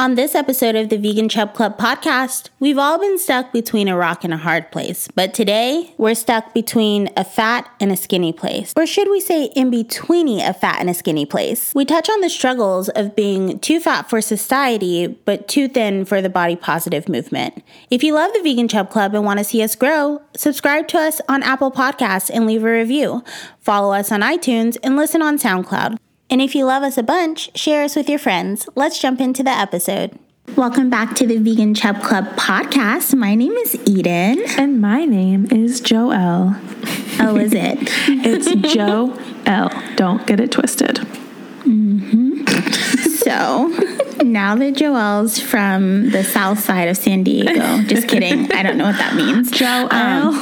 On this episode of the Vegan Chub Club podcast, we've all been stuck between a rock and a hard place. But today, we're stuck between a fat and a skinny place. Or should we say in betweeny a fat and a skinny place? We touch on the struggles of being too fat for society, but too thin for the body positive movement. If you love the Vegan Chub Club and want to see us grow, subscribe to us on Apple Podcasts and leave a review. Follow us on iTunes and listen on SoundCloud. And if you love us a bunch, share us with your friends. Let's jump into the episode. Welcome back to the Vegan Chub Club podcast. My name is Eden. And my name is Joelle. Oh, is it? It's Joelle. Don't get it twisted. Mm-hmm. So, now that Joelle's from the south side of San Diego, just kidding. I don't know what that means. Joelle.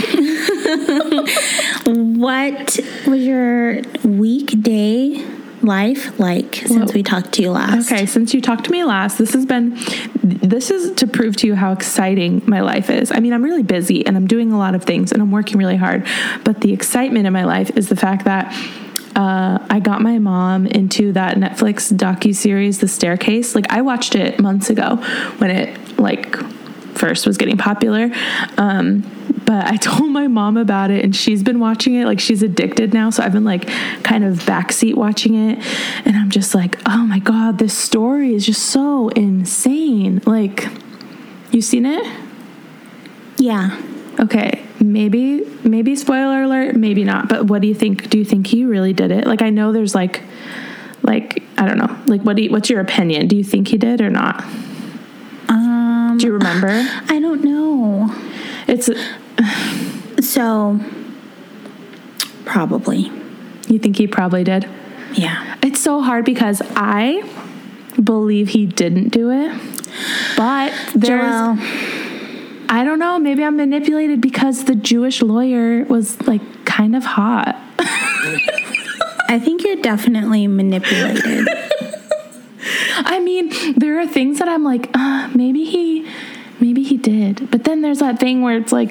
What was your weekday life like since we talked to you last? Okay, since you talked to me last, this is to prove to you how exciting my life is. I mean, I'm really busy and I'm doing a lot of things and I'm working really hard, but the excitement in my life is the fact that I got my mom into that Netflix docuseries, The Staircase. Like, I watched it months ago when it first was getting popular. But I told my mom about it and she's been watching it. Like, she's addicted now. So I've been kind of backseat watching it. And I'm just like, oh my God, this story is just so insane. Like, you seen it? Yeah. Okay. Maybe spoiler alert, maybe not. But what do you think? Do you think he really did it? Like, I know there's I don't know. Like, what's your opinion? Do you think he did or not? Do you remember? I don't know. So, probably. You think he probably did? Yeah. It's so hard because I believe he didn't do it. But Joelle, I don't know, maybe I'm manipulated because the Jewish lawyer was kind of hot. I think you're definitely manipulated. I mean, there are things that I'm like, maybe he did. But then there's that thing where it's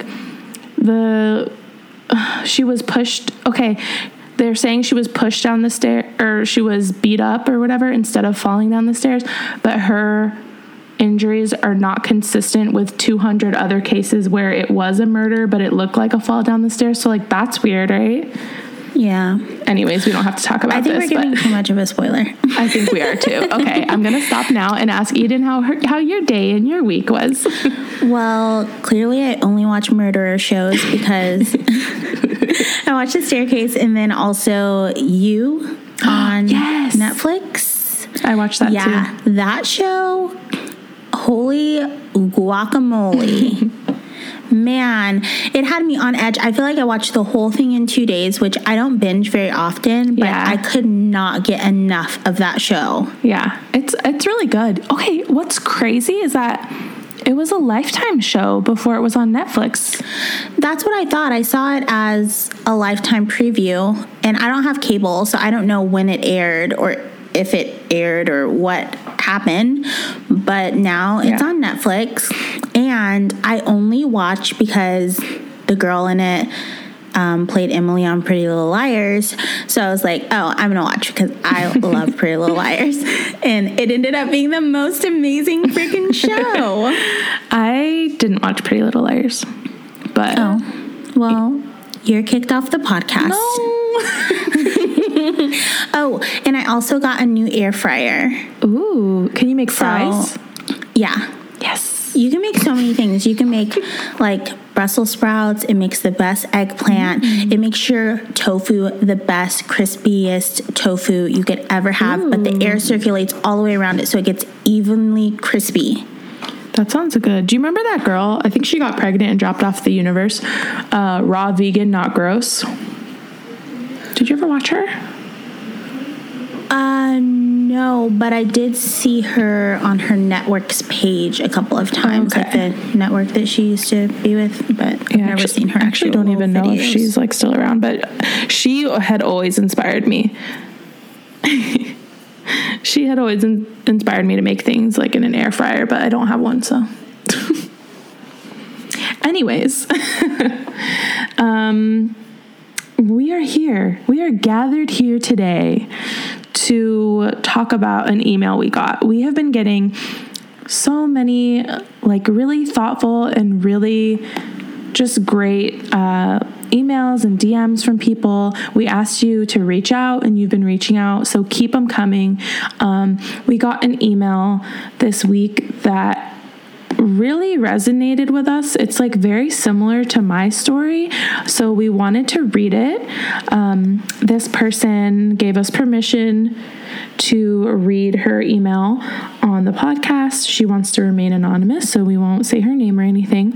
she was pushed. Okay, they're saying she was pushed down the stair, or she was beat up or whatever instead of falling down the stairs. But her injuries are not consistent with 200 other cases where it was a murder, but it looked like a fall down the stairs. So that's weird, right? Yeah. Anyways, we don't have to talk about this. I think we're giving too much of a spoiler. I think we are too. Okay, I'm going to stop now and ask Eden how your day and your week was. Well, clearly I only watch murderer shows because I watched The Staircase and then also You on Netflix. I watched that too. Yeah, that show, holy guacamole. Man, it had me on edge. I feel like I watched the whole thing in 2 days, which I don't binge very often, but I could not get enough of that show. Yeah, it's really good. Okay, what's crazy is that it was a Lifetime show before it was on Netflix. That's what I thought. I saw it as a Lifetime preview, and I don't have cable, so I don't know when it aired or if it aired or what happened, but now it's on Netflix, and I only watch because the girl in it played Emily on Pretty Little Liars, so I was like, oh, I'm gonna watch because I love Pretty Little Liars, and it ended up being the most amazing freaking show. I didn't watch Pretty Little Liars, but you're kicked off the podcast. No. Oh, and I also got a new air fryer. Ooh, can you make fries? Yeah. Yes. You can make so many things. You can make Brussels sprouts. It makes the best eggplant. Mm-hmm. It makes your tofu the best, crispiest tofu you could ever have. But the air circulates all the way around it so it gets evenly crispy. That sounds good. Do you remember that girl? I think she got pregnant and dropped off the universe. Raw, vegan, not gross. Did you ever watch her? No, but I did see her on her network's page a couple of times, like the network that she used to be with, but I've never seen her. I actually don't even know if she's still around, but she had always inspired me. She had always inspired me to make things in an air fryer, but I don't have one, so. Anyways, we are here. We are gathered here today to talk about an email we got. We have been getting so many like really thoughtful and really just great emails and DMs from people. We asked you to reach out and you've been reaching out, so keep them coming. We got an email this week that really resonated with us. It's like very similar to my story, so we wanted to read it. This person gave us permission to read her email on the podcast. She wants to remain anonymous, so we won't say her name or anything.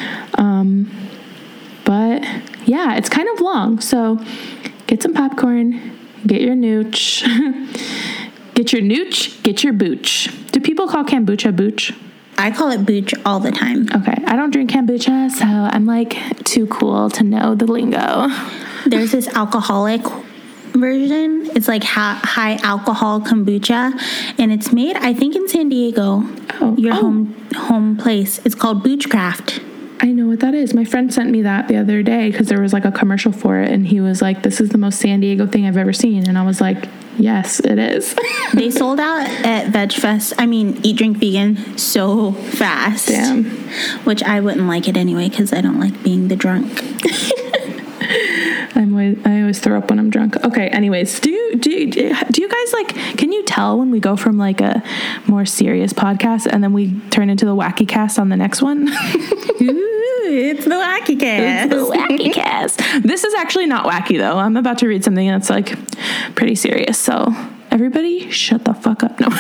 But yeah, it's kind of long, so get some popcorn, get your nooch, get your nooch, get your booch. Do people call kombucha booch? I call it booch all the time. Okay, I don't drink kombucha, so I'm like too cool to know the lingo. There's this alcoholic version. It's like high alcohol kombucha, and it's made, I think, in San Diego. Your home place. It's called Boochcraft. I know what that is. My friend sent me that the other day because there was like a commercial for it, and he was like, "This is the most San Diego thing I've ever seen," and I was like, "Yes, it is." They sold out at Veg Fest. I mean, Eat Drink Vegan so fast. Damn. Which I wouldn't like it anyway because I don't like being the drunk. I always throw up when I'm drunk. Okay, anyways, do you guys like, can you tell when we go from like a more serious podcast and then we turn into the wacky cast on the next one? Ooh, it's the wacky cast. It's the wacky cast. This is actually not wacky though. I'm about to read something that's like pretty serious. So everybody shut the fuck up. No.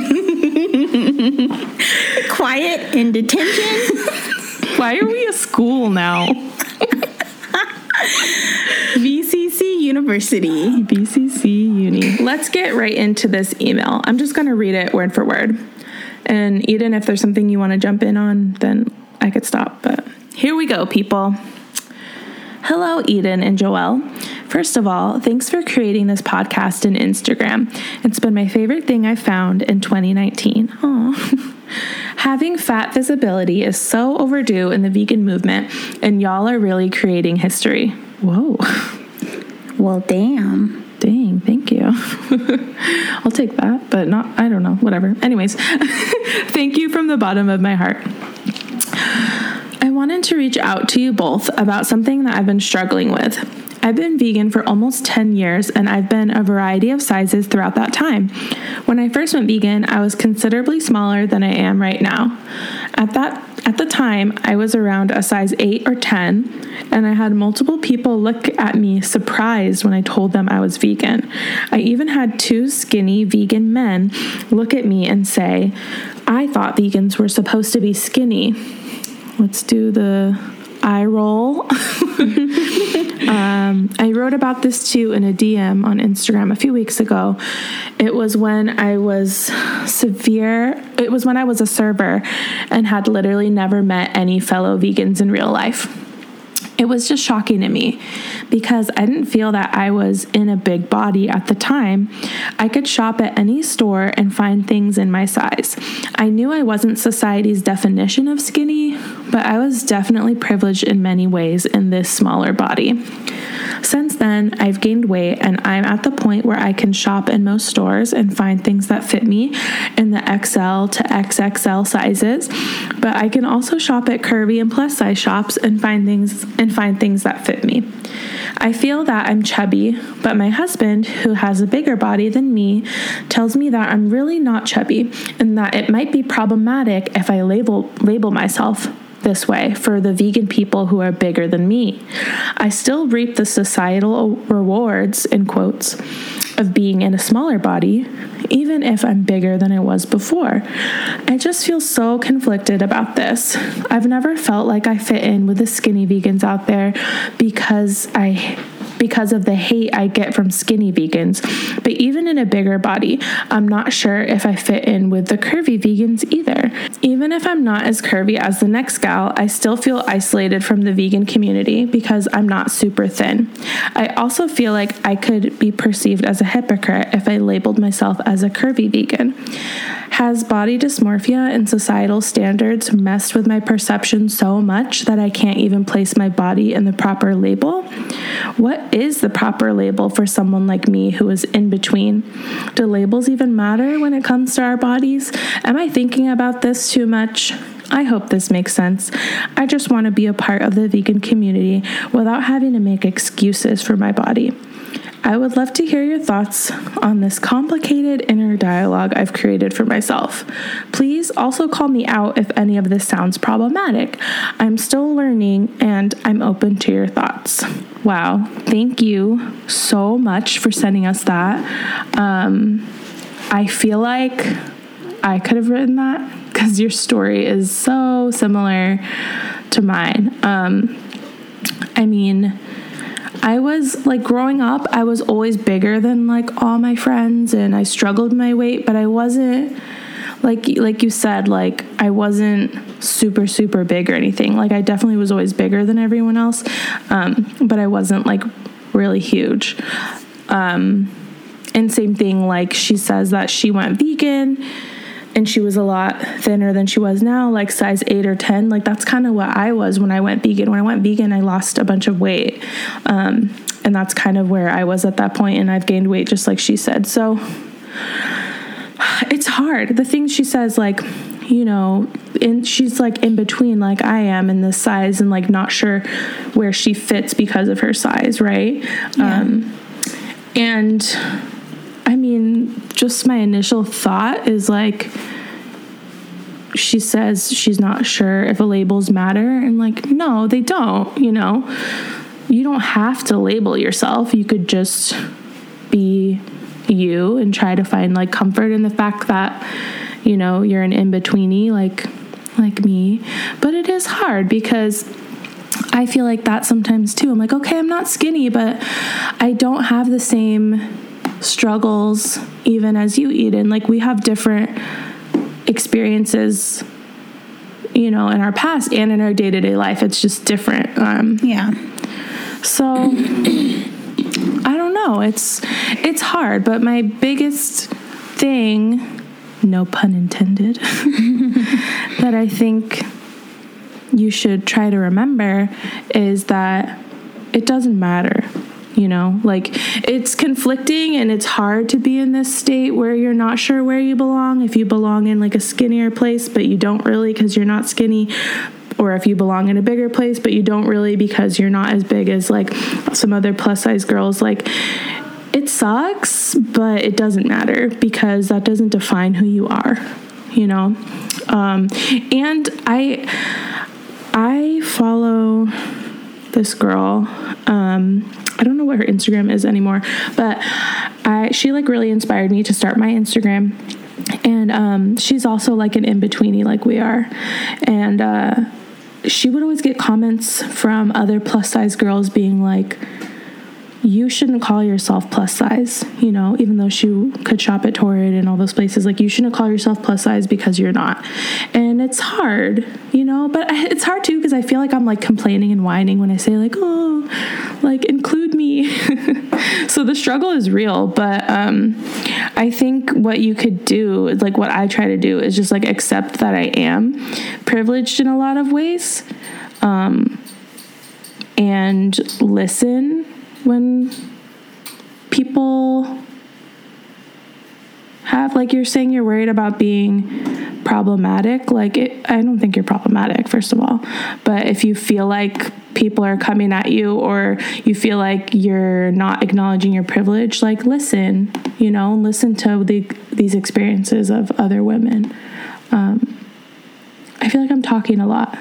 Quiet in detention. Why are we a school now? VCC University. VCC Uni. Let's get right into this email. I'm just going to read it word for word. And Eden, if there's something you want to jump in on, then I could stop. But here we go, people. Hello, Eden and Joelle. First of all, thanks for creating this podcast and Instagram. It's been my favorite thing I've found in 2019. Aww. Having fat visibility is so overdue in the vegan movement, and y'all are really creating history. Whoa. Well, damn. Dang, thank you. I'll take that, but not, I don't know, whatever. Anyways, thank you from the bottom of my heart. I wanted to reach out to you both about something that I've been struggling with. I've been vegan for almost 10 years, and I've been a variety of sizes throughout that time. When I first went vegan, I was considerably smaller than I am right now. At the time, I was around a size 8 or 10, and I had multiple people look at me surprised when I told them I was vegan. I even had 2 skinny vegan men look at me and say, "I thought vegans were supposed to be skinny." Let's do the eye roll. I wrote about this too in a DM on Instagram a few weeks ago. It was when I was a server and had literally never met any fellow vegans in real life. It was just shocking to me because I didn't feel that I was in a big body at the time. I could shop at any store and find things in my size. I knew I wasn't society's definition of skinny, but I was definitely privileged in many ways in this smaller body. Since then, I've gained weight and I'm at the point where I can shop in most stores and find things that fit me in the XL to XXL sizes, but I can also shop at curvy and plus size shops and find things that fit me. I feel that I'm chubby, but my husband, who has a bigger body than me, tells me that I'm really not chubby and that it might be problematic if I label myself this way for the vegan people who are bigger than me. I still reap the societal rewards, in quotes, of being in a smaller body, even if I'm bigger than I was before. I just feel so conflicted about this. I've never felt like I fit in with the skinny vegans out there because of the hate I get from skinny vegans. But even in a bigger body, I'm not sure if I fit in with the curvy vegans either. Even if I'm not as curvy as the next gal, I still feel isolated from the vegan community because I'm not super thin. I also feel like I could be perceived as a hypocrite if I labeled myself as a curvy vegan. Has body dysmorphia and societal standards messed with my perception so much that I can't even place my body in the proper label? what is the proper label for someone like me who is in between? Do labels even matter when it comes to our bodies? Am I thinking about this too much? I hope this makes sense. I just want to be a part of the vegan community without having to make excuses for my body. I would love to hear your thoughts on this complicated inner dialogue I've created for myself. Please also call me out if any of this sounds problematic. I'm still learning and I'm open to your thoughts. Wow. Thank you so much for sending us that. I feel like I could have written that because your story is so similar to mine. I mean, I was like growing up, I was always bigger than like all my friends and I struggled with my weight, but I wasn't like you said, like I wasn't super, super big or anything. Like I definitely was always bigger than everyone else. But I wasn't like really huge. And same thing, like she says that she went vegan and she was a lot thinner than she was now, like size 8 or 10. Like that's kind of what I was when I went vegan. When I went vegan, I lost a bunch of weight. And that's kind of where I was at that point, and I've gained weight just like she said. So it's hard. The things she says, like, you know, and she's like in between like I am in this size and like not sure where she fits because of her size, right? Yeah. And I mean, just my initial thought is like, she says she's not sure if labels matter. And like, no, they don't, you know. You don't have to label yourself. You could just be you and try to find like comfort in the fact that, you know, you're an in-betweenie like me. But it is hard because I feel like that sometimes too. I'm like, okay, I'm not skinny, but I don't have the same struggles even as you, Eden. Like we have different experiences, you know, in our past and in our day-to-day life. It's just different. So I don't know. It's hard, but my biggest thing, no pun intended, that I think you should try to remember is that it doesn't matter. You know, like it's conflicting and it's hard to be in this state where you're not sure where you belong. If you belong in like a skinnier place, but you don't really because you're not skinny, or if you belong in a bigger place, but you don't really because you're not as big as like some other plus size girls, like it sucks, but it doesn't matter because that doesn't define who you are, you know? And I follow this girl, I don't know what her Instagram is anymore, but she like really inspired me to start my Instagram. And she's also like an in-betweenie like we are. And she would always get comments from other plus size girls being like, you shouldn't call yourself plus size, you know, even though she could shop at Torrid and all those places. Like, you shouldn't call yourself plus size because you're not. And it's hard, you know, but it's hard too because I feel like I'm like complaining and whining when I say like, oh, like include me. So the struggle is real, but I think what you could do, like what I try to do, is just like accept that I am privileged in a lot of ways, and listen when people have, like you're saying, you're worried about being problematic. Like, I don't think you're problematic, first of all. But if you feel like people are coming at you, or you feel like you're not acknowledging your privilege, like listen, you know, listen to these experiences of other women. I feel like I'm talking a lot.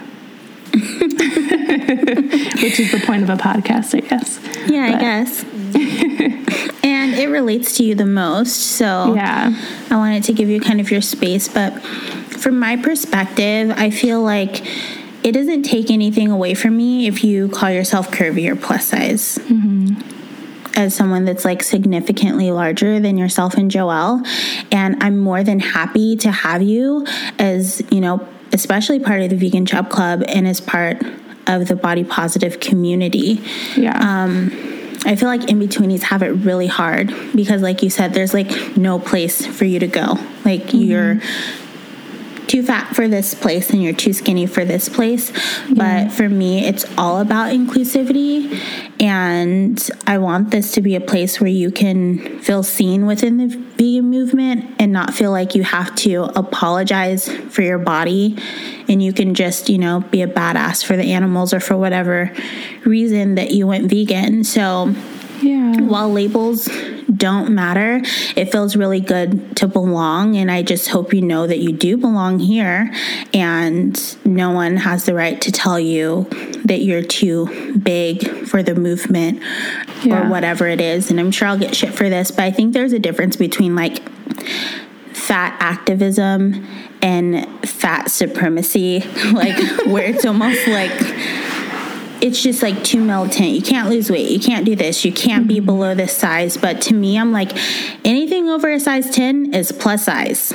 Which is the point of a podcast, I guess. Yeah, I guess. And it relates to you the most, so yeah, I wanted to give you kind of your space. But from my perspective, I feel like it doesn't take anything away from me if you call yourself curvy or plus size. Mm-hmm. As someone that's like significantly larger than yourself and Joelle, and I'm more than happy to have you as, you know, especially part of the Vegan Chub Club and as part of the body positive community. Yeah. I feel like in-betweenies have it really hard because, like you said, there's like no place for you to go. Like, mm-hmm. You're too fat for this place and you're too skinny for this place. Yeah. But for me, it's all about inclusivity. And I want this to be a place where you can feel seen within the vegan movement and not feel like you have to apologize for your body, and you can just, you know, be a badass for the animals or for whatever reason that you went vegan. So while labels don't matter, it feels really good to belong, and I just hope you know that you do belong here, and no one has the right to tell you that you're too big for the movement or whatever it is. And I'm sure I'll get shit for this, but I think there's a difference between like fat activism and fat supremacy, like where it's almost like it's just like too militant. You can't lose weight. You can't do this. You can't be below this size. But to me, I'm like, anything over a size 10 is plus size.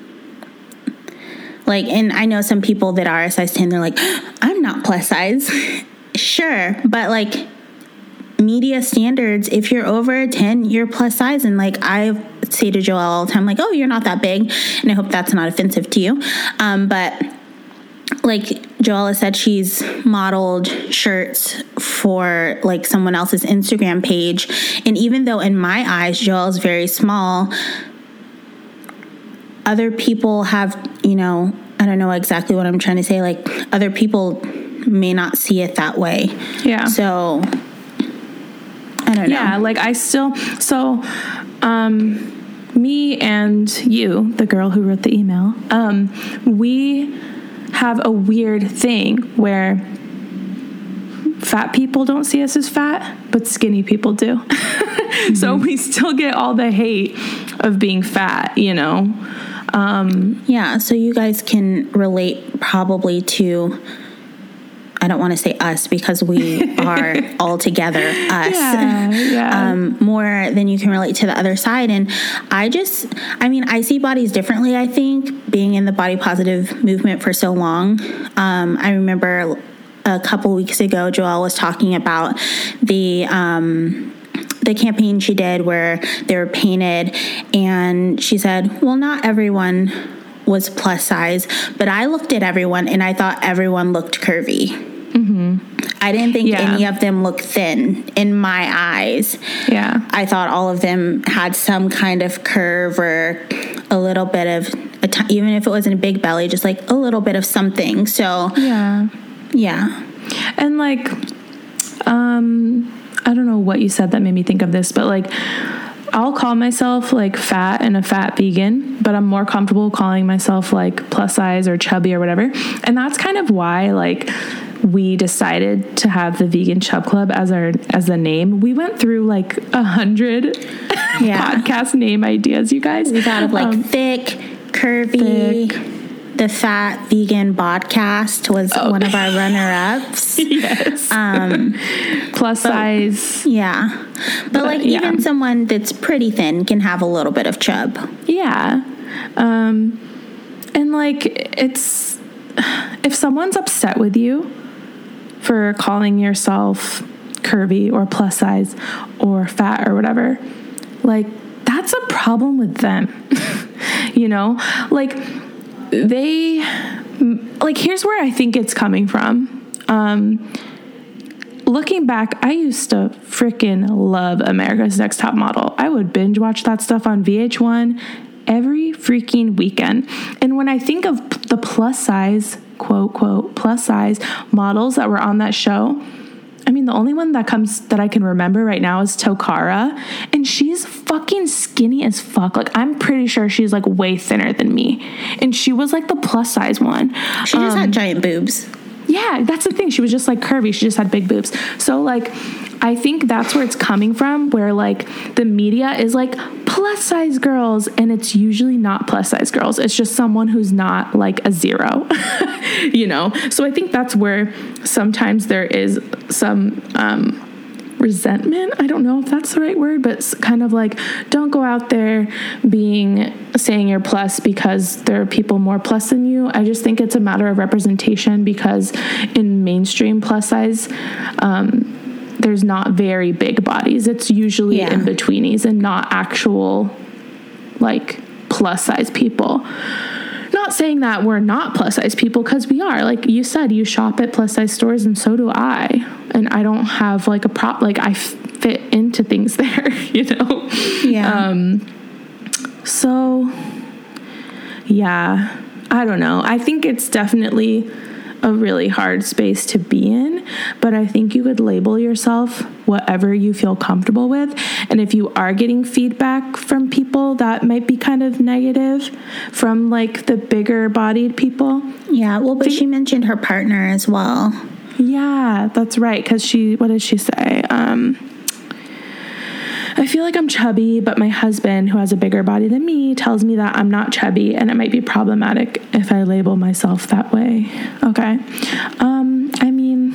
Like, and I know some people that are a size 10, they're like, I'm not plus size. Sure. But like media standards, if you're over a 10, you're plus size. And like I say to Joelle all the time, like, oh, you're not that big. And I hope that's not offensive to you. But like Joella said, she's modeled shirts for like someone else's Instagram page. And even though in my eyes, Joelle's very small, other people have, you know, I don't know exactly what I'm trying to say. Like other people may not see it that way. Yeah. So I don't know. Yeah. Like I still, so, me and you, the girl who wrote the email, we have a weird thing where fat people don't see us as fat, but skinny people do. Mm-hmm. So we still get all the hate of being fat, you know? Yeah, so you guys can relate probably to, I don't want to say us because we are all together us, more than you can relate to the other side. And I see bodies differently, I think, being in the body positive movement for so long. I remember a couple weeks ago, Joelle was talking about the campaign she did where they were painted, and she said, well, not everyone was plus size, but I looked at everyone and I thought everyone looked curvy. Mm-hmm. I didn't think any of them looked thin in my eyes. Yeah. I thought all of them had some kind of curve or a little bit of, even if it wasn't a big belly, just like a little bit of something. So, yeah. And like, I don't know what you said that made me think of this, but like, I'll call myself like fat and a fat vegan, but I'm more comfortable calling myself like plus size or chubby or whatever. And that's kind of why like we decided to have the Vegan Chub Club as the name. We went through like 100 podcast name ideas, you guys. We thought of like thick, curvy. The Fat Vegan Podcast was one of our runner-ups. Yes. Plus size. Yeah. But like even someone that's pretty thin can have a little bit of chub. Yeah. And like it's, if someone's upset with you for calling yourself curvy or plus size or fat or whatever, like that's a problem with them. You know? Like here's where I think it's coming from. Looking back, I used to freaking love America's Next Top Model. I would binge watch that stuff on VH1 every freaking weekend. And when I think of the plus size, quote, quote, plus size models that were on that show, I mean, the only one that I can remember right now is Tokara, and she's fucking skinny as fuck. Like, I'm pretty sure she's like way thinner than me, and she was like the plus size one. She just had giant boobs. Yeah, that's the thing. She was just like curvy. She just had big boobs. So like, I think that's where it's coming from, where like the media is like plus size girls, and it's usually not plus size girls. It's just someone who's not like a 0, you know? So I think that's where sometimes there is some resentment. I don't know if that's the right word, but kind of like, don't go out there saying you're plus because there are people more plus than you. I just think it's a matter of representation, because in mainstream plus size, there's not very big bodies. It's usually in betweenies and not actual like plus size people. Not not saying that we're not plus size people, because we are. Like you said, you shop at plus size stores, and so do I. And I don't have like I fit into things there, you know? Yeah. So yeah, I don't know. I think it's definitely a really hard space to be in, but I think you could label yourself whatever you feel comfortable with. And if you are getting feedback from people that might be kind of negative, from like the bigger bodied people. Yeah, well, but she mentioned her partner as well. Yeah, that's right. Because what did she say? I feel like I'm chubby, but my husband, who has a bigger body than me, tells me that I'm not chubby, and it might be problematic if I label myself that way. Okay. I mean,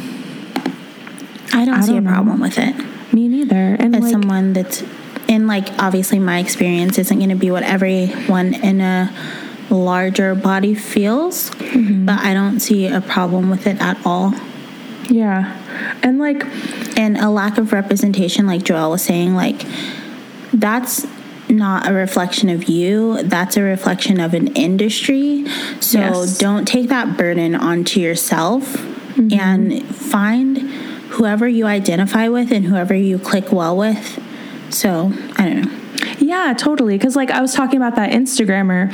I don't see a problem with it. Me neither. And as someone that's in, like, obviously my experience isn't going to be what everyone in a larger body feels, but I don't see a problem with it at all. Yeah. And a lack of representation, like Joelle was saying, like, that's not a reflection of you. That's a reflection of an industry. So don't take that burden onto yourself, and find whoever you identify with and whoever you click well with. So, I don't know. Yeah, totally. Because, like, I was talking about that Instagrammer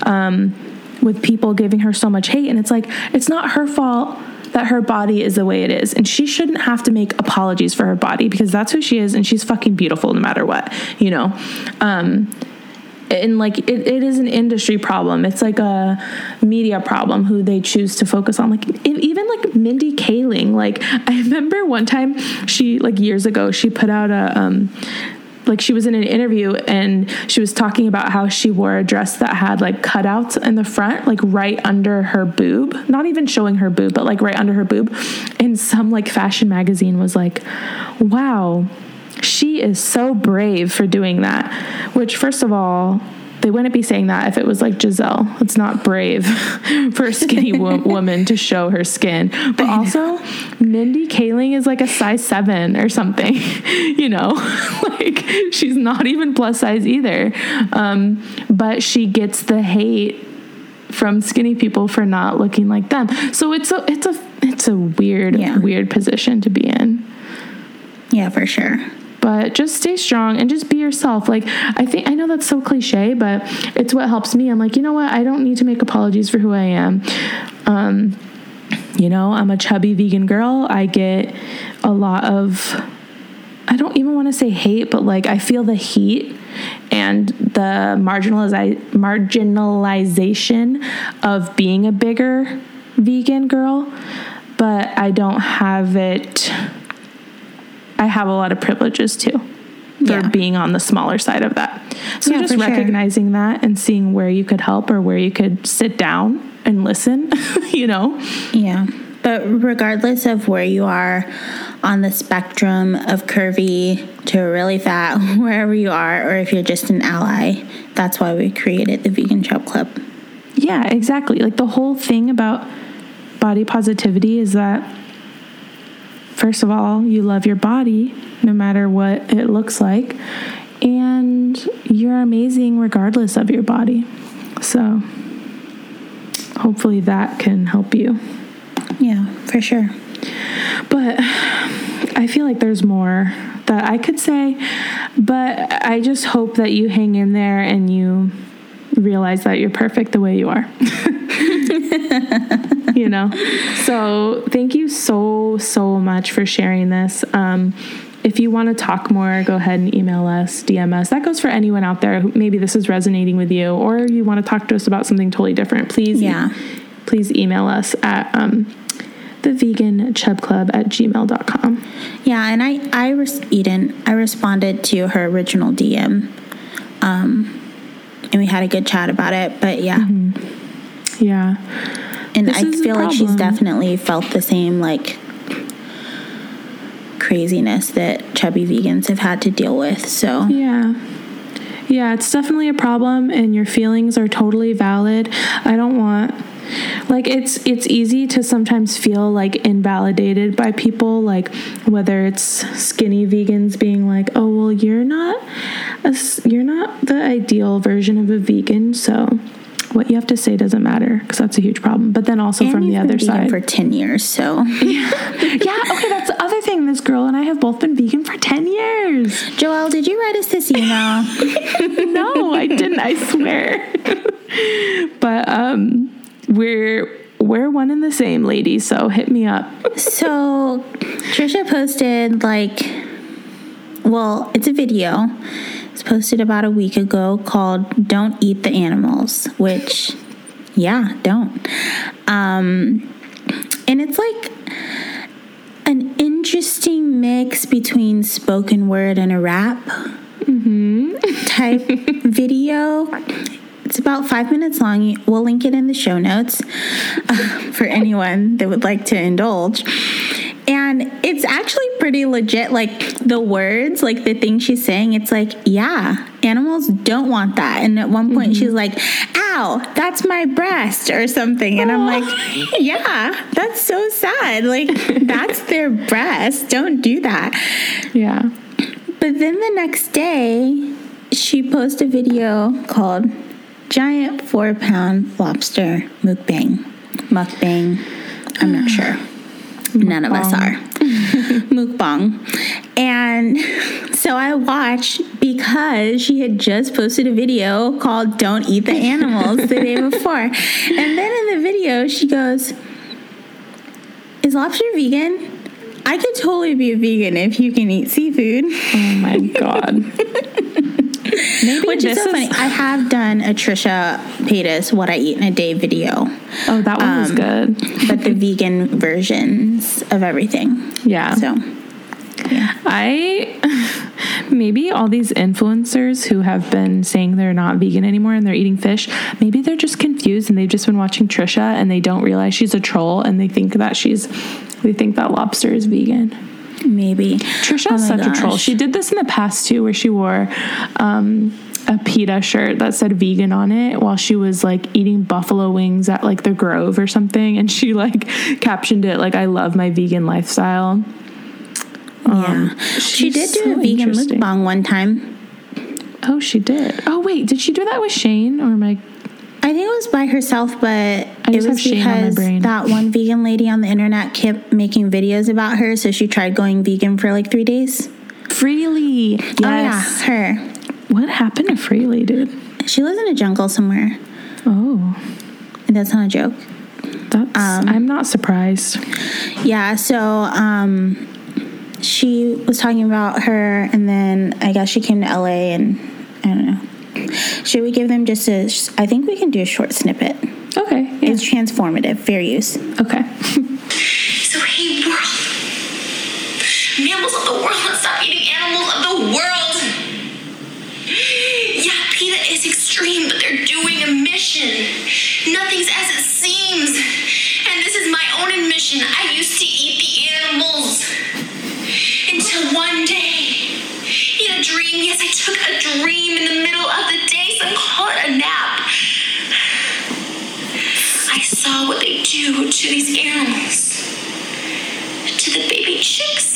with people giving her so much hate, and it's like, it's not her fault that her body is the way it is, and she shouldn't have to make apologies for her body, because that's who she is, and she's fucking beautiful no matter what, you know. And like it is an industry problem. It's like a media problem who they choose to focus on. Like even like Mindy Kaling. Like I remember one time she, like years ago, she put out a like she was in an interview and she was talking about how she wore a dress that had like cutouts in the front, like right under her boob, not even showing her boob, but like right under her boob. And some like fashion magazine was like, wow, she is so brave for doing that. Which, first of all, they wouldn't be saying that if it was like Giselle. It's not brave for a skinny woman to show her skin. But also, Mindy Kaling is like a size 7 or something, you know? Like, she's not even plus size either. But she gets the hate from skinny people for not looking like them. So it's a weird position to be in. Yeah, for sure. But just stay strong and just be yourself. Like, I know that's so cliche, but it's what helps me. I'm like, you know what? I don't need to make apologies for who I am. You know, I'm a chubby vegan girl. I get a lot of, I don't even want to say hate, but like I feel the heat and the marginalization of being a bigger vegan girl, but I don't have it. I have a lot of privileges too for being on the smaller side of that. So just recognizing that and seeing where you could help or where you could sit down and listen, you know? Yeah. But regardless of where you are on the spectrum of curvy to really fat, wherever you are, or if you're just an ally, that's why we created the Vegan Chub Club. Yeah, exactly. Like the whole thing about body positivity is that, first of all, you love your body no matter what it looks like, and you're amazing regardless of your body. So hopefully that can help you. Yeah, for sure. But I feel like there's more that I could say, but I just hope that you hang in there and you realize that you're perfect the way you are. You know? So thank you so much for sharing this. If you want to talk more, go ahead and email us, DM us. That goes for anyone out there who maybe this is resonating with you, or you want to talk to us about something totally different. Please email us at theveganchubclub@gmail.com. Yeah, and I responded to her original DM, and we had a good chat about it. But yeah, yeah, and I feel like she's definitely felt the same like craziness that chubby vegans have had to deal with. So yeah, it's definitely a problem, and your feelings are totally valid. I don't want. Like, it's easy to sometimes feel like invalidated by people, like whether it's skinny vegans being like, oh, well, you're not the ideal version of a vegan, so what you have to say doesn't matter, because that's a huge problem. But then also And from the you've other been vegan side, for 10 years, so. yeah, okay, that's the other thing. This girl and I have both been vegan for 10 years. Joelle, did you write us this email? No, I didn't, I swear. But we're one and the same, lady, so hit me up. So Trisha posted it's a video. It's posted about a week ago called "Don't Eat the Animals," which, yeah, don't. And it's like an interesting mix between spoken word and a rap type video. It's about 5 minutes long. We'll link it in the show notes for anyone that would like to indulge. And it's actually pretty legit. Like the words, like the thing she's saying, it's like, yeah, animals don't want that. And at one point she's like, ow, that's my breast or something. And I'm like, yeah, that's so sad. Like that's their breast. Don't do that. Yeah. But then the next day she posted a video called Giant 4-pound lobster mukbang. I'm not sure. None of us are. Mukbang. And so I watched because she had just posted a video called Don't Eat the Animals the day before. And then in the video, she goes, is lobster vegan? I could totally be a vegan if you can eat seafood. Oh my God. Maybe Which is so funny. I have done a Trisha Paytas What I Eat in a Day video. Oh, that one was good. But the vegan versions of everything. Yeah. So, yeah. Maybe all these influencers who have been saying they're not vegan anymore and they're eating fish, maybe they're just confused and they've just been watching Trisha and they don't realize she's a troll and they think that lobster is vegan. Maybe. Trisha's such a troll. She did this in the past too, where she wore a PETA shirt that said vegan on it while she was like eating buffalo wings at like the Grove or something, and she like captioned it like, I love my vegan lifestyle. Yeah. She did do a vegan mukbang one time. Oh, she did. Oh wait, did she do that with Shane, or am I think it was by herself, but it was because that one vegan lady on the internet kept making videos about her, so she tried going vegan for like 3 days. Freely. Yes. Oh yeah, her. What happened to Freely, dude? She lives in a jungle somewhere. Oh. And that's not a joke. I'm not surprised. Yeah, so she was talking about her, and then I guess she came to LA, and I don't know. Should we give them I think we can do a short snippet. Okay. Yeah. It's transformative. Fair use. Okay. So, hey, world. Mammals of the world, let's stop eating animals of the world. Yeah, PETA is extreme, but they're doing a mission. Nothing's as it seems. And this is my own admission. I used to eat the animals. Until one day, in a dream, yes, I took a dream in the middle of the day, some call it a nap. I saw what they do to these animals, to the baby chicks.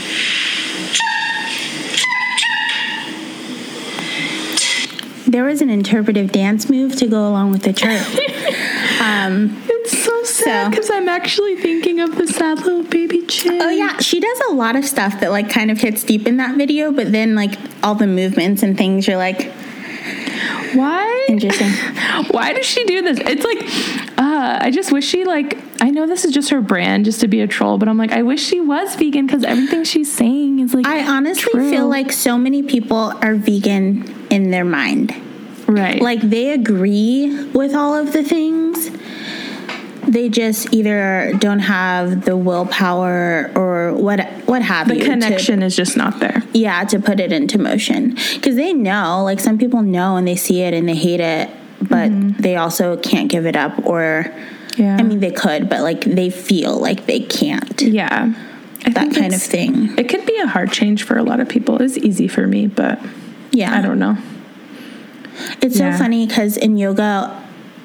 There was an interpretive dance move to go along with the chirp. It's so sad because I'm actually thinking of the sad little baby chick. Oh yeah, she does a lot of stuff that like kind of hits deep in that video, but then like all the movements and things, you're like, why? Interesting. Why does she do this? It's like, I just wish she I know this is just her brand, just to be a troll, but I'm like, I wish she was vegan because everything she's saying is like, I honestly true. feel like so many people are vegan in their mind. Right. Like they agree with all of the things. They just either don't have the willpower or what have you. The connection is just not there. Yeah, to put it into motion. Because they know, like some people know and they see it and they hate it, but they also can't give it up, or, yeah. I mean, they could, but like they feel like they can't. Yeah. That kind of thing. It could be a hard change for a lot of people. It's easy for me, but yeah, I don't know. It's so funny because in yoga,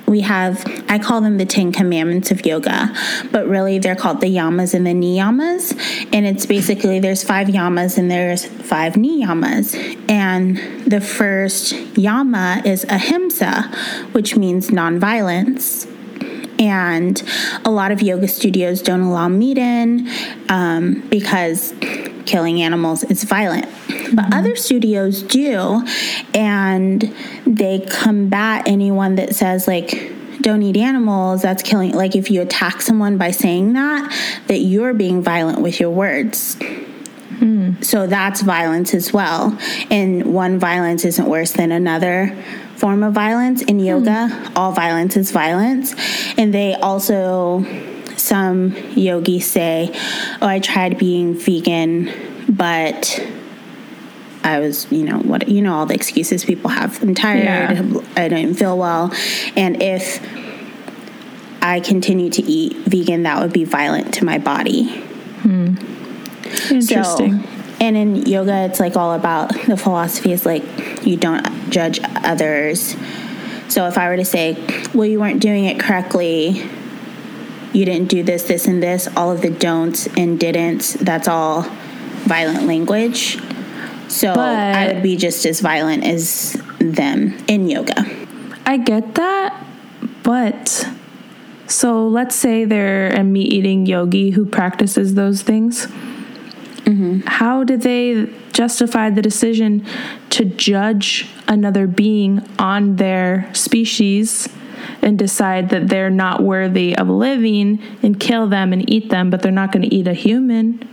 I call them the 10 commandments of yoga, but really they're called the yamas and the niyamas. And it's basically, there's 5 yamas and there's 5 niyamas. And the first yama is ahimsa, which means nonviolence. And a lot of yoga studios don't allow meat in because killing animals is violent. But other studios do, and they combat anyone that says, like, don't eat animals, that's killing. Like, if you attack someone by saying that you're being violent with your words. So that's violence as well. And one violence isn't worse than another form of violence. In yoga, all violence is violence. And they also, some yogis say, oh, I tried being vegan, but I was, all the excuses people have. I'm tired, I don't feel well. And if I continue to eat vegan, that would be violent to my body. Interesting. So, and in yoga, it's like all about, the philosophy is like, you don't judge others. So if I were to say, well, you weren't doing it correctly, you didn't do this, this, and this, all of the don'ts and didn'ts, that's all violent language. So I would be just as violent as them in yoga. I get that, but so let's say they're a meat-eating yogi who practices those things. How do they justify the decision to judge another being on their species and decide that they're not worthy of living and kill them and eat them, but they're not going to eat a human?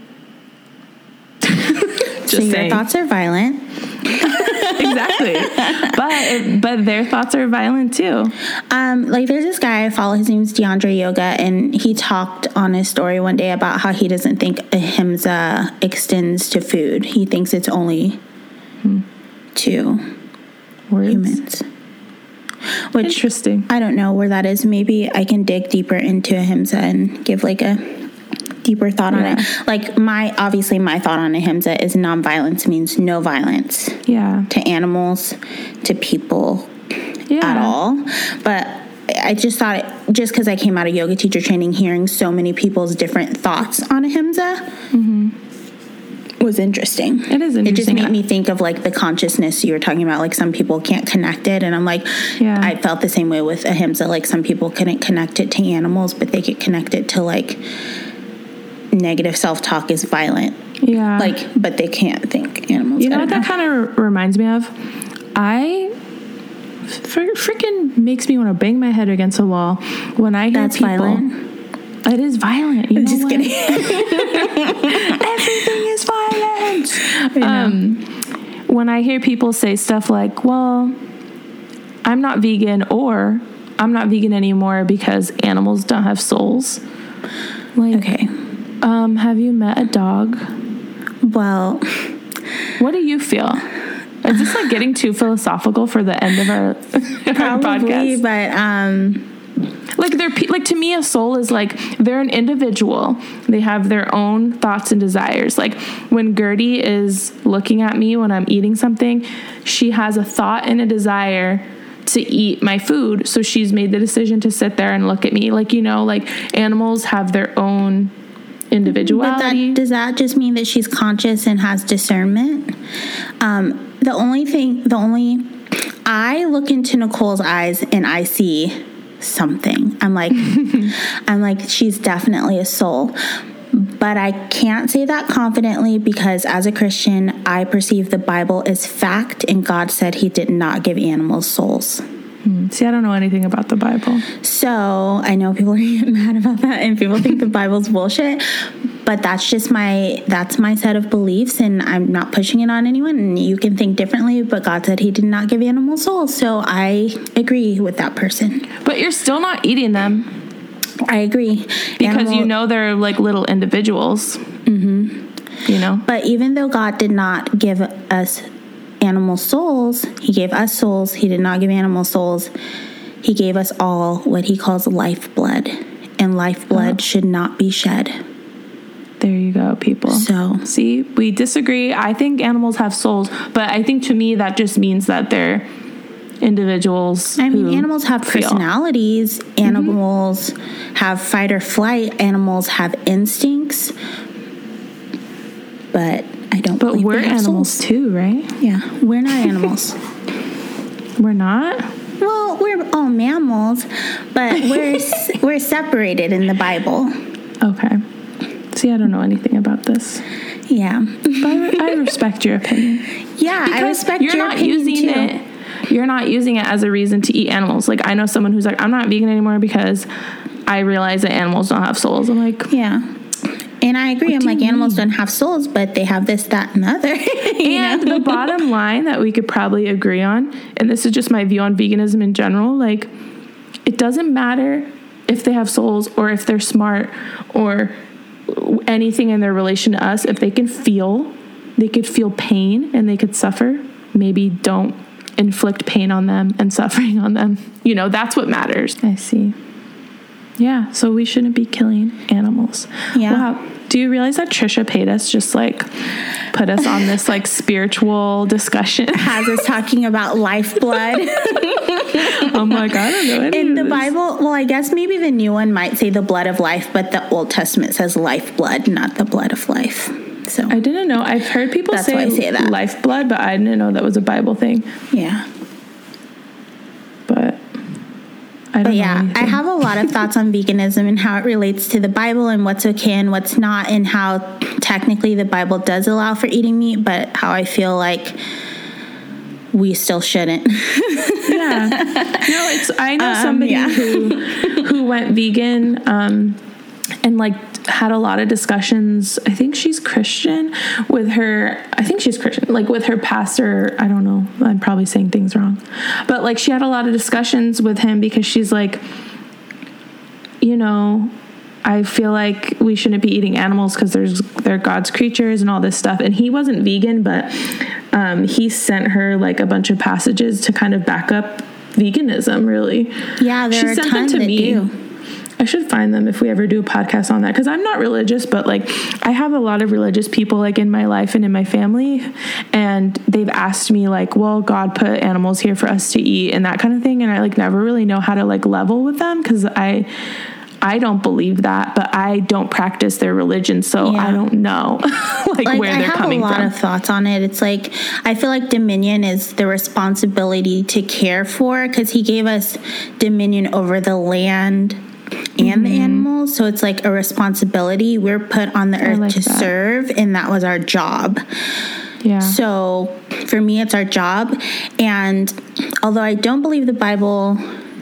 So your thoughts are violent. Exactly. But their thoughts are violent too. Like there's this guy I follow, his name's DeAndre Yoga, and he talked on his story one day about how he doesn't think ahimsa extends to food. He thinks it's only to humans. Which, interesting. I don't know where that is. Maybe I can dig deeper into ahimsa and give like a deeper thought on it. Like my thought on ahimsa is nonviolence means no violence to animals, to people at all. But I just thought, just because I came out of yoga teacher training, hearing so many people's different thoughts on ahimsa was interesting. It is interesting. It just made me think of like the consciousness you were talking about. Like some people can't connect it, and I'm like, I felt the same way with ahimsa. Like some people couldn't connect it to animals, but they could connect it to like negative self-talk is violent. Yeah. Like, but they can't think animals. You know what that kind of reminds me of? Freaking makes me want to bang my head against a wall when I hear people. Violent. It is violent. You know just kidding. Everything is violent. When I hear people say stuff like, well, I'm not vegan, or I'm not vegan anymore because animals don't have souls. Like, okay. Have you met a dog? Well, what do you feel? Is this like getting too philosophical for the end of our podcast? But like like to me, a soul is like they're an individual. They have their own thoughts and desires. Like when Gertie is looking at me when I'm eating something, she has a thought and a desire to eat my food. So she's made the decision to sit there and look at me. Like, like animals have their own individuality. But does that just mean that she's conscious and has discernment? I look into Nicole's eyes and I see something. I'm like, she's definitely a soul. But I can't say that confidently because as a Christian, I perceive the Bible as fact, and God said he did not give animals souls. See, I don't know anything about the Bible. So I know people are getting mad about that and people think the Bible's bullshit, but that's just my set of beliefs, and I'm not pushing it on anyone, and you can think differently, but God said he did not give animals souls. So I agree with that person. But you're still not eating them. I agree. Because they're like little individuals. But even though God did not give us animal souls, he gave us souls. He did not give animal souls. He gave us all what he calls lifeblood, and lifeblood should not be shed. There you go, people. So see, we disagree. I think animals have souls, but I think to me that just means that they're individuals. I mean, animals have personalities. Animals have fight or flight. Animals have instincts. But I don't But believe we're they have animals souls. too, right? Yeah, we're not animals. We're not? Well, we're all mammals, but we're separated in the Bible. Okay. See, I don't know anything about this. Yeah. But I respect your opinion. Yeah, I respect you're your not opinion using too. it. You're not using it as a reason to eat animals. Like, I know someone who's like, I'm not vegan anymore because I realize that animals don't have souls. I'm like, Yeah. And I agree. I'm do like, you animals mean? don't have souls, but they have this, that, and the other. and the bottom line that we could probably agree on, and this is just my view on veganism in general, like, it doesn't matter if they have souls or if they're smart or anything in their relation to us. If they can feel, they could feel pain and they could suffer. Maybe don't inflict pain on them and suffering on them. You know, that's what matters. I see. Yeah, so we shouldn't be killing animals. Yeah. Wow. Do you realize that Trisha Paytas just like put us on this like spiritual discussion? Has us talking about lifeblood. I'm like, I don't know any In of the this. Bible, well, I guess maybe the new one might say the blood of life, but the Old Testament says lifeblood, not the blood of life. So, I didn't know. I've heard people That's why I say that. lifeblood, but I didn't know that was a Bible thing. yeah. But I don't But know yeah, anything. I have a lot of thoughts on veganism and how it relates to the Bible and what's okay and what's not, and how technically the Bible does allow for eating meat, but how I feel like we still shouldn't. Yeah. No, it's I know somebody yeah. who went vegan and like had a lot of discussions. I think she's Christian with her. I think she's Christian, like with her pastor. I don't know. I'm probably saying things wrong. But like she had a lot of discussions with him because she's like, you know, I feel like we shouldn't be eating animals because they're God's creatures and all this stuff. And he wasn't vegan, but he sent her like a bunch of passages to kind of back up veganism, really. Yeah, there are a ton that do. I should find them if we ever do a podcast on that, because I'm not religious, but like I have a lot of religious people like in my life and in my family, and they've asked me like, well, God put animals here for us to eat and that kind of thing, and I like never really know how to like level with them because I don't believe that, but I don't practice their religion, so Yeah. I don't know like where they're coming I have a lot from. of thoughts on it. It's like, I feel like dominion is the responsibility to care for, because he gave us dominion over the land and the animals. So it's like a responsibility. We're put on the earth like to that. serve, and that was our job. Yeah. So for me, it's our job. And although I don't believe the Bible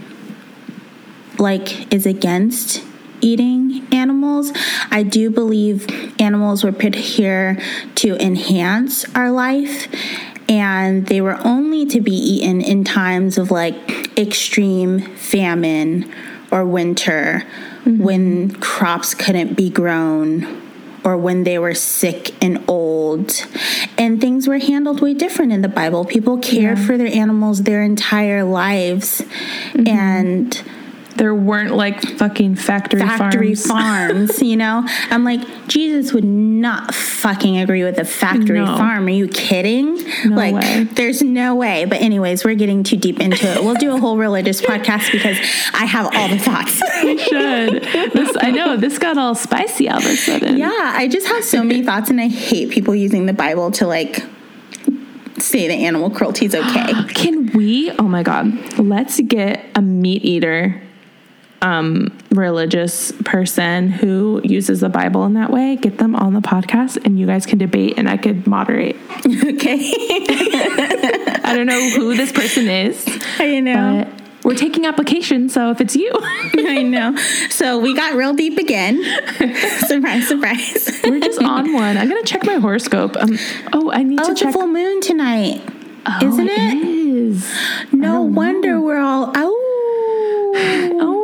like is against eating animals, I do believe animals were put here to enhance our life, and they were only to be eaten in times of like extreme famine or winter, when crops couldn't be grown, or when they were sick and old. And things were handled way different in the Bible. People cared for their animals their entire lives. And There weren't like fucking factory farms, you know? I'm like, Jesus would not fucking agree with a factory No. farm. Are you kidding? No like, way. There's no way. But anyways, we're getting too deep into it. We'll do a whole religious podcast because I have all the thoughts. We should. I know this got all spicy all of a sudden. Yeah, I just have so many thoughts, and I hate people using the Bible to like say that animal cruelty is okay. Can we? Oh my God! Let's get a meat eater, religious person who uses the Bible in that way. Get them on the podcast, and you guys can debate, and I could moderate. Okay. I don't know who this person is, I know. but we're taking applications. So if it's you, I know. So we got real deep again. Surprise, surprise. we're just on one. I'm gonna check my horoscope. I need to It's check. a full moon tonight. Isn't it? Is. No wonder we're all Oh.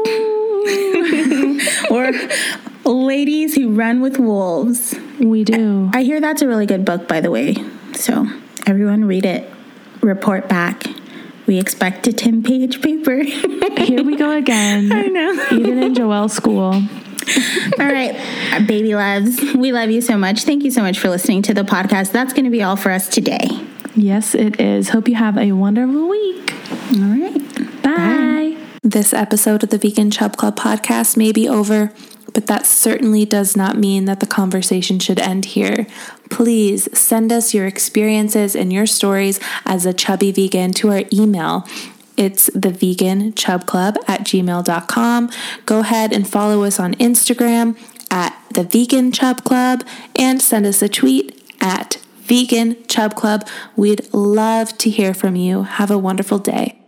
or ladies who run with wolves. We do. I hear that's a really good book, by the way. So everyone read it. Report back. We expect a 10-page paper. Here we go again. I know. Even in Joelle's school. All right, our baby loves. We love you so much. Thank you so much for listening to the podcast. That's going to be all for us today. Yes, it is. Hope you have a wonderful week. All right. Bye. This episode of the Vegan Chub Club podcast may be over, but that certainly does not mean that the conversation should end here. Please send us your experiences and your stories as a chubby vegan to our email. It's theveganchubclub@gmail.com. Go ahead and follow us on Instagram at The Vegan Chub Club and send us a tweet at Vegan Chub Club. We'd love to hear from you. Have a wonderful day.